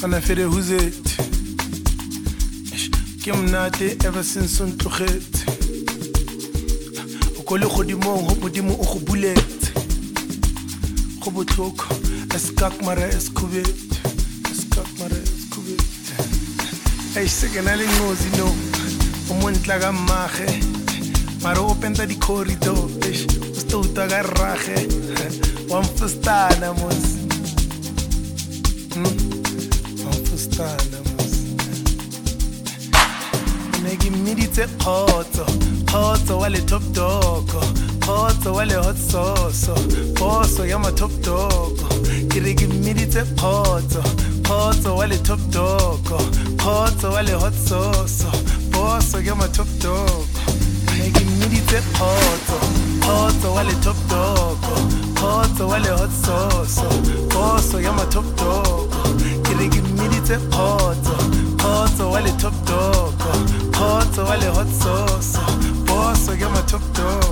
Sana fere who's it? Kim nate ever since on to hit. Okolo khodimo hopodimo o go bullet. Go botlhoko eskak mara eskubet. Eskak mara eskubet. Hey signal ngozi no. Umuntu ka mage. Maro openta di corridor. Usto utaga rage. Wan fustana mos. Wan fustana mos. Negi midite Khoto wale top dog. Khoto wale hot sauce. Boso yama top dog. Kirigi midite Khoto wale top dog. Khoto wale hot sauce. Boso yama top dog. Negi midite Khoto wale top dog. Khoto wale hot sauce. Boso yama top dog. Kirigi midite Khoto wale top dog. Khoto wale hot sauce. Boso yama top dog.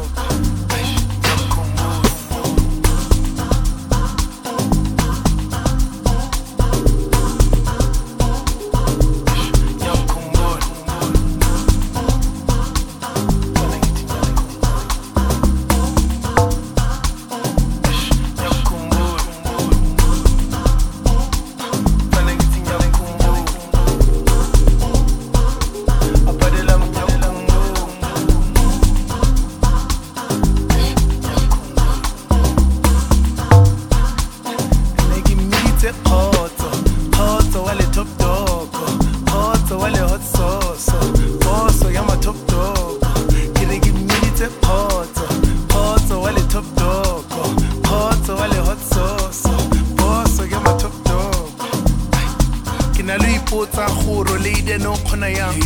Khoto wale top dog. Khoto wale hot sauce. Boso yama top dog. Kirigi midite Khoto wale top dog. Khoto wale hot sauce. Boso yama top dog. Kinalu ipota khoro leide no khona yang.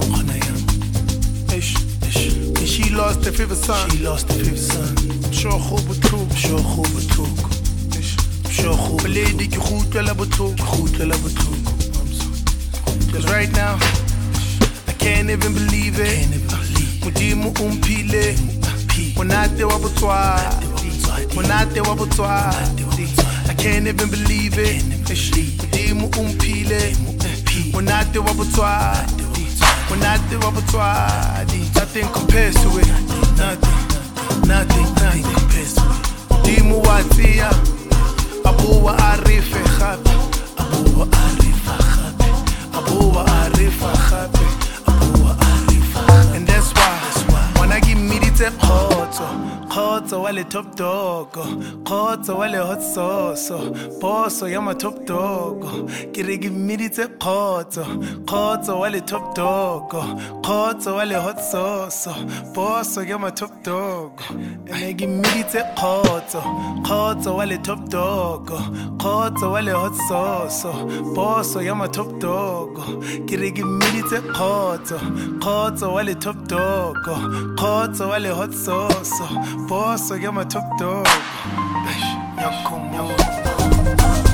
She lost the fifth son. Sure khobutluk. Lady ki khutla botlhoko. Cause right now I can't even believe it. Modimo umphile. Monate wa botswa. I can't even believe it. Modimo umphile. Monate wa botswa. Nothing compares to it. Nothing compares to it. Modimo watia. Abu Arifa Khabi. And that's why when I give me the Khoto wale top dog. Khoto wale hot sauce. Boso yama top dog. Kirigi midite Khoto wale top dog. Khoto wale hot sauce. Boso yama top dog. Negi midite Khoto wale top dog. Khoto wale hot sauce. Boso yama top dog. Kirigi midite Khoto wale top dog. Khoto wale hot sauce. Boso yama top dog. Yakumo.